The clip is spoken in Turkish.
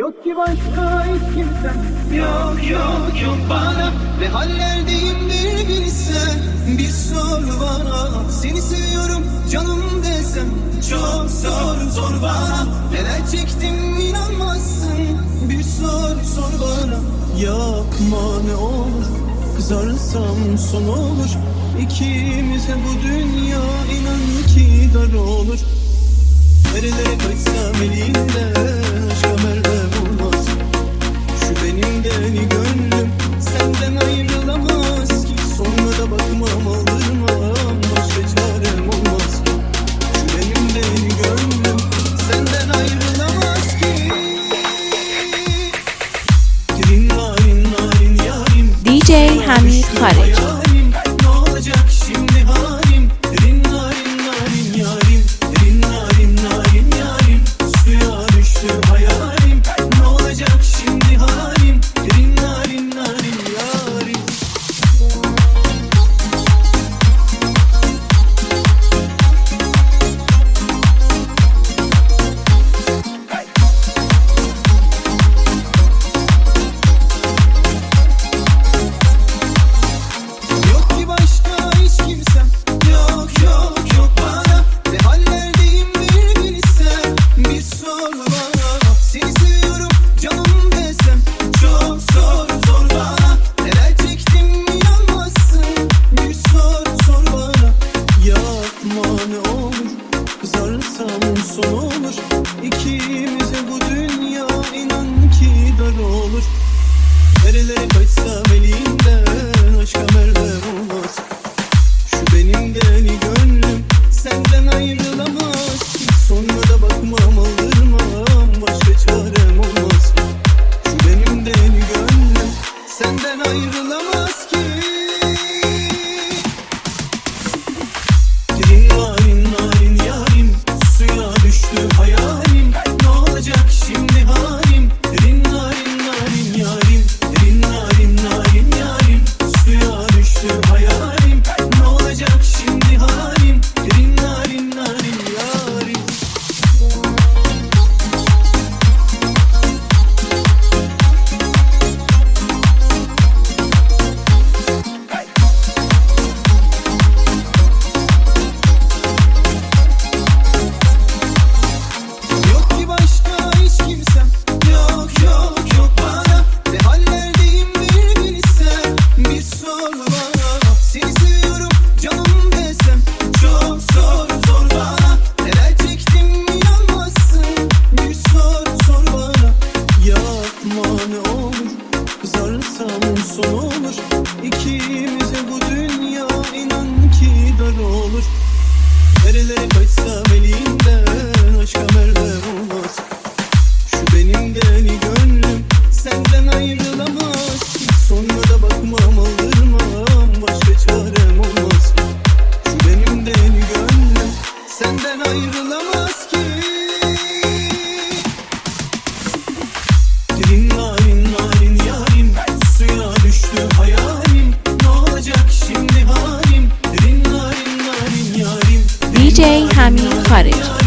Yok ki başka hiç kimsen. Yok yok yok bana. Ne hallerdeyim bir bilsen. Bir sor bana. Seni seviyorum canım desem. Çok zor bana. Neler çektim inanmazsın. Bir sor bana. Yapma ne olur. Kızarsam son olur. İkimize bu dünya inan ki dar olur. Nerelere kaçsam elinden aşka merhem olmaz. Şu benim deli gönlüm senden ayrılamaz ki. Sonra da bakmam aldırmam, başka çarem olmaz. Şu benim deli gönlüm senden ayrılamaz ki. Girin narin narin yarim DJ Hamid Karaca. Ne olacak şimdi halim? Girin narin narin yarim. Girin narin narin yarim. Suya düştü hayalim. Ne olacak şimdi halim? Girin narin narin yarim. Yok ki başka hiç kimsem. Yok yok yok bana. Ne hallerdeyim bir bilsen. Bir sor bana. Seni seviyorum canım desem. Çok zor bana. Neler çektim inanmazsın. Bir sor bana. Yapma ne olur. Kızarsam son olur. İkimize bu dünya inan ki dar olur. Nerelere kaçsam elinden aşka merhem olmaz. Şu benim deli gönlüm senden ayrılamaz ki. Sonra da bakmam aldırmam, başka çarem olmaz. Şu benim deli gönlüm senden ayrılamaz ki. Girin narin narin yarim. Suya düştü hayalim. Ne olacak şimdi halim? Girin narin narin yarim. Girin narin narin yarim. Suya düştü hayalim. Ne olacak şimdi halim? Girin narin narin yarim. Yok ki başka hiç kimsem. Yok yok yok bana. Ne hallerdeyim bir bilsen. Bir sor bana. Seni seviyorum canım desem. Çok zor bana. Neler çektim inanmazsın. Bir sor bana. Yapma ne olur. Kızarsam son olur. İkimize bu dünya inan ki dar olur. Nerelere kaçsam elinden aşka merhem olmaz. Şu benim deli gönlüm senden ayrılamaz ki. Sonra da bakmam aldırmam, başka çarem olmaz. Şu benim deli gönlüm senden ayrılamaz ki. Girin narin narin yarim. Suya düştü hayalim. Ne olacak şimdi halim? Girin narin narin yarim. DJ Hamid Karaca.